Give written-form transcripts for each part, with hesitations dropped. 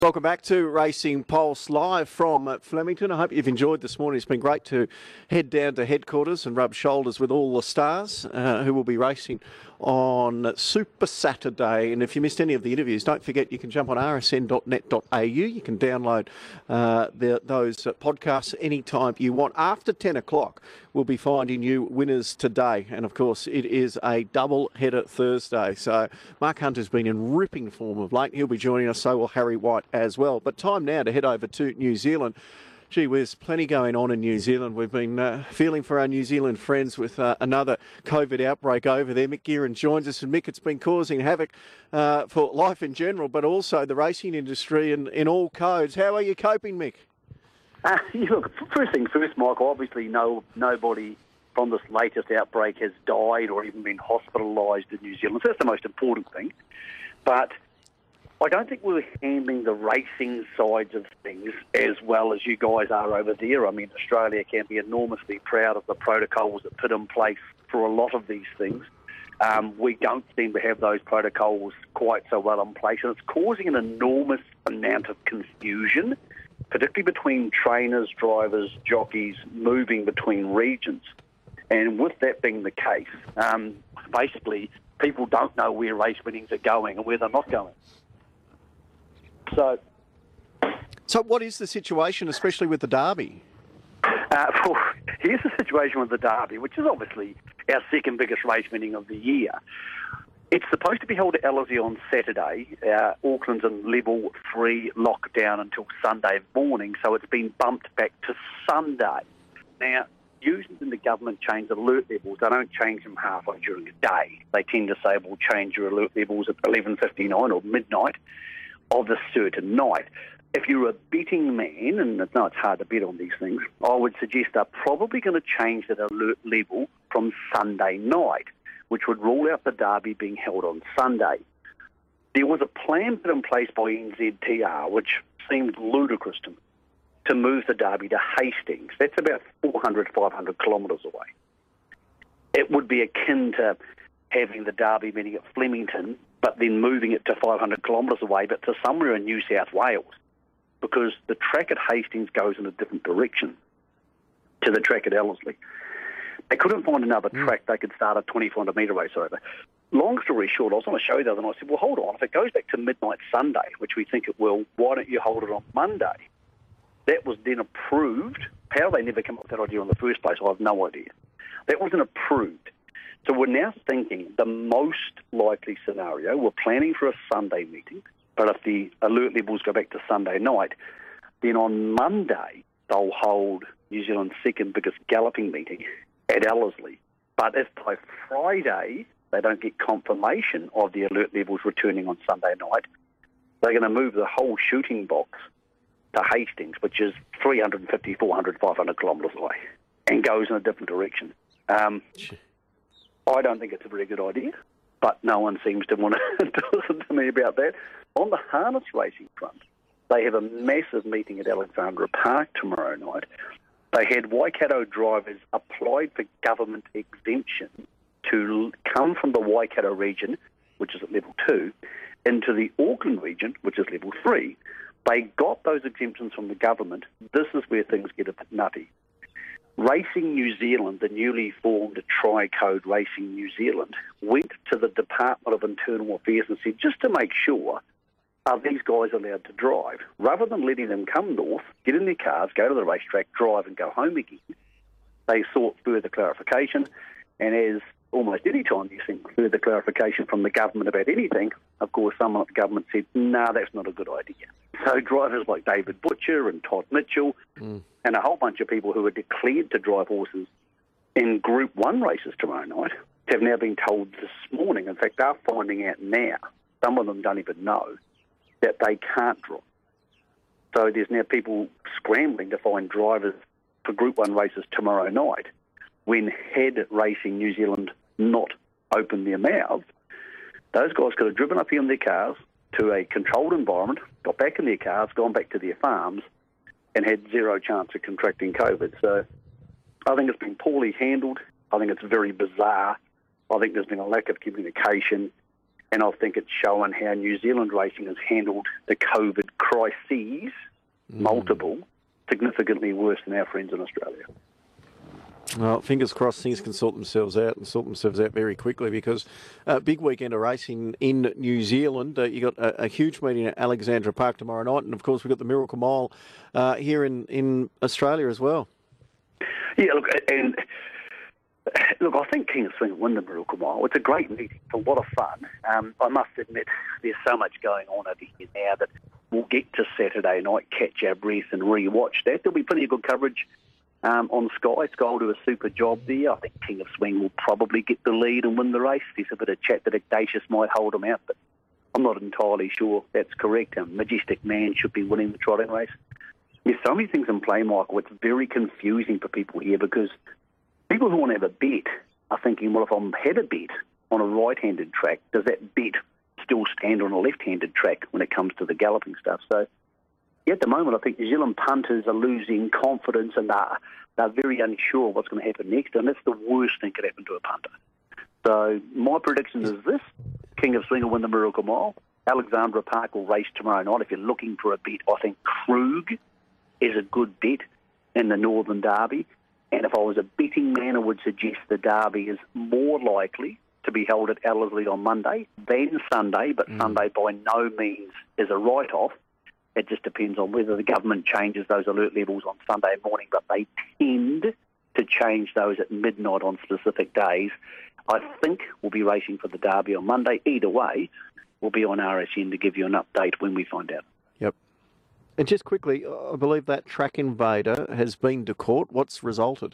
Welcome back to Racing Pulse live from Flemington. I hope you've enjoyed this morning. It's been great to head down to headquarters and rub shoulders with all the stars who will be racing on Super Saturday. And if you missed any of the interviews, don't forget you can jump on rsn.net.au. You can download those podcasts anytime you want. After 10 o'clock, we'll be finding you winners today. And of course, it is a double header Thursday. So Mark Hunter's been in ripping form of late. He'll be joining us, so will Harry White as well. But time now to head over to New Zealand. Gee whiz, plenty going on in New Zealand. We've been feeling for our New Zealand friends with another COVID outbreak over there. Mick Gearan joins us. And Mick, it's been causing havoc for life in general, but also the racing industry in all codes. How are you coping, Mick? Look, first thing first, Michael, obviously nobody from this latest outbreak has died or even been hospitalised in New Zealand. So that's the most important thing. But I don't think we're handling the racing sides of things as well as you guys are over there. I mean, Australia can be enormously proud of the protocols that put in place for a lot of these things. We don't seem to have those protocols quite so well in place, and it's causing an enormous amount of confusion, particularly between trainers, drivers, jockeys, moving between regions. And with that being the case, basically people don't know where race winnings are going and where they're not going. So what is the situation, especially with the Derby? Here's the situation with the Derby, which is obviously our second biggest race winning of the year. It's supposed to be held at Ellerslie on Saturday. Auckland's in level 3 lockdown until Sunday morning, so it's been bumped back to Sunday. Now, usually when the government change alert levels, they don't change them halfway during the day. They tend to say, we'll change your alert levels at 11:59 or midnight of the certain night. If you're a betting man, and I know it's hard to bet on these things, I would suggest they're probably going to change that alert level from Sunday night, which would rule out the Derby being held on Sunday. There was a plan put in place by NZTR, which seemed ludicrous to me, to move the Derby to Hastings. That's about 400, 500 kilometres away. It would be akin to having the Derby meeting at Flemington, but then moving it to 500 kilometres away, but to somewhere in New South Wales, because the track at Hastings goes in a different direction to the track at Ellerslie. They couldn't find another track they could start a 2,400 metre race over. Long story short, I was on a show the other night. I said, well, hold on, if it goes back to midnight Sunday, which we think it will, why don't you hold it on Monday? That was then approved. How they never come up with that idea in the first place, I have no idea. That wasn't approved. So we're now thinking the most likely scenario, we're planning for a Sunday meeting, but if the alert levels go back to Sunday night, then on Monday they'll hold New Zealand's second biggest galloping meeting at Ellerslie. But if by Friday they don't get confirmation of the alert levels returning on Sunday night, they're going to move the whole shooting box to Hastings, which is 350, 400, 500 kilometres away, and goes in a different direction. I don't think it's a very good idea, but no one seems to want to listen to me about that. On the harness racing front, they have a massive meeting at Alexandra Park tomorrow night. They had Waikato drivers applied for government exemption to come from the Waikato region, which is at level 2, into the Auckland region, which is level 3. They got those exemptions from the government. This is where things get a bit nutty. Racing New Zealand, the newly formed Tri-Code Racing New Zealand, went to the Department of Internal Affairs and said, just to make sure, are these guys allowed to drive? Rather than letting them come north, get in their cars, go to the racetrack, drive and go home again, they sought further clarification. And as almost any time you think further clarification from the government about anything, of course someone at the government said, no, that's not a good idea. So drivers like David Butcher and Todd Mitchell and a whole bunch of people who are declared to drive horses in Group 1 races tomorrow night have now been told this morning, in fact they're finding out now, some of them don't even know, that they can't drive. So there's now people scrambling to find drivers for Group 1 races tomorrow night, when had Racing New Zealand not opened their mouths, those guys could have driven up here in their cars to a controlled environment, got back in their cars, gone back to their farms, and had zero chance of contracting COVID. So I think it's been poorly handled. I think it's very bizarre. I think there's been a lack of communication. And I think it's showing how New Zealand racing has handled the COVID crises, multiple, significantly worse than our friends in Australia. Well, fingers crossed things can sort themselves out very quickly, because big weekend of racing in New Zealand. You got a huge meeting at Alexandra Park tomorrow night, and of course we've got the Miracle Mile here in Australia as well. Yeah, look, I think King of Swing will win the Miracle Mile. It's a great meeting. It's a lot of fun. I must admit, there's so much going on over here now that we'll get to Saturday night, catch our breath and re-watch that. There'll be plenty of good coverage on Sky. Sky will do a super job there. I think King of Swing will probably get the lead and win the race. There's a bit of chat that Ignatius might hold him out, but I'm not entirely sure that's correct. Majestic Man should be winning the trotting race. There's so many things in play, Michael. It's very confusing for people here, because people who want to have a bet are thinking, well, if I'm had a bet on a right-handed track, does that bet still stand on a left-handed track when it comes to the galloping stuff? So at the moment, I think New Zealand punters are losing confidence, and they're very unsure what's going to happen next, and that's the worst thing could happen to a punter. So my prediction is this: King of Swing will win the Miracle Mile. Alexandra Park will race tomorrow night. If you're looking for a bet, I think Krug is a good bet in the Northern Derby. And if I was a betting man, I would suggest the Derby is more likely to be held at Ellerslie on Monday than Sunday, but Sunday by no means is a write-off. It just depends on whether the government changes those alert levels on Sunday morning, but they tend to change those at midnight on specific days. I think we'll be racing for the Derby on Monday. Either way, we'll be on RSN to give you an update when we find out. Yep. And just quickly, I believe that Track Invader has been to court. What's resulted?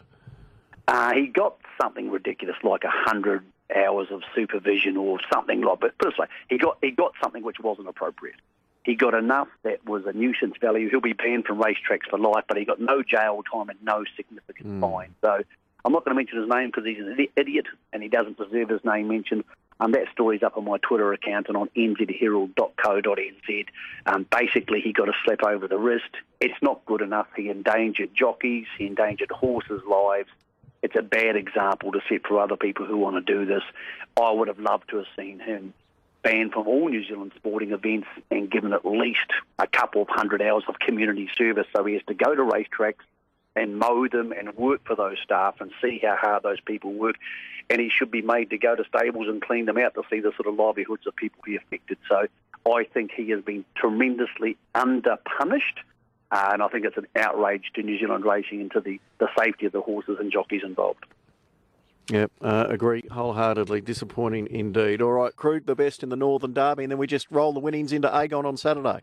He got something ridiculous, like 100 hours of supervision or something like that. But he got something which wasn't appropriate. He got enough that was a nuisance value. He'll be banned from racetracks for life, but he got no jail time and no significant fine. So I'm not going to mention his name because he's an idiot and he doesn't deserve his name mentioned. That story's up on my Twitter account and on nzherald.co.nz. Basically, he got a slap over the wrist. It's not good enough. He endangered jockeys. He endangered horses' lives. It's a bad example to set for other people who want to do this. I would have loved to have seen him banned from all New Zealand sporting events and given at least a couple of 100 hours of community service, so he has to go to racetracks and mow them and work for those staff and see how hard those people work. And he should be made to go to stables and clean them out to see the sort of livelihoods of people he affected. So I think he has been tremendously under-punished, and I think it's an outrage to New Zealand racing and to the safety of the horses and jockeys involved. Yep, agree wholeheartedly. Disappointing indeed. All right, Krug, the best in the Northern Derby, and then we just roll the winnings into Agon on Saturday.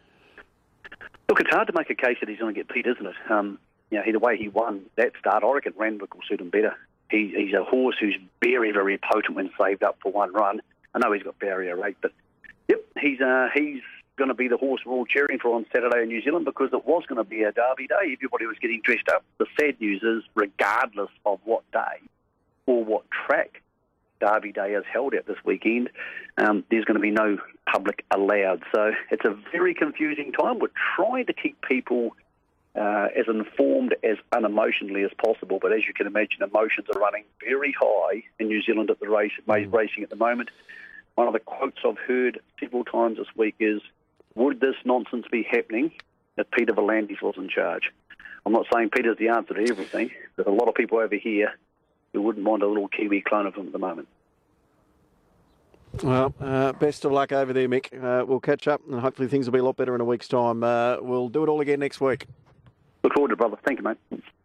Look, it's hard to make a case that he's going to get beat, isn't it? The way he won that start, I reckon Randwick will suit him better. He's a horse who's very, very potent when saved up for one run. I know he's got barrier rate, but yep, he's going to be the horse we're all cheering for on Saturday in New Zealand, because it was going to be a Derby day. Everybody was getting dressed up. The sad news is, regardless of what day or what track Derby Day is held at this weekend, there's going to be no public allowed. So it's a very confusing time. We're trying to keep people as informed, as unemotionally as possible. But as you can imagine, emotions are running very high in New Zealand at the racing at the moment. One of the quotes I've heard several times this week is, would this nonsense be happening if Peter V'landys was in charge? I'm not saying Peter's the answer to everything. There's a lot of people over here who wouldn't mind a little Kiwi clone of him at the moment. Well, best of luck over there, Mick. We'll catch up and hopefully things will be a lot better in a week's time. We'll do it all again next week. Look forward to it, brother. Thank you, mate.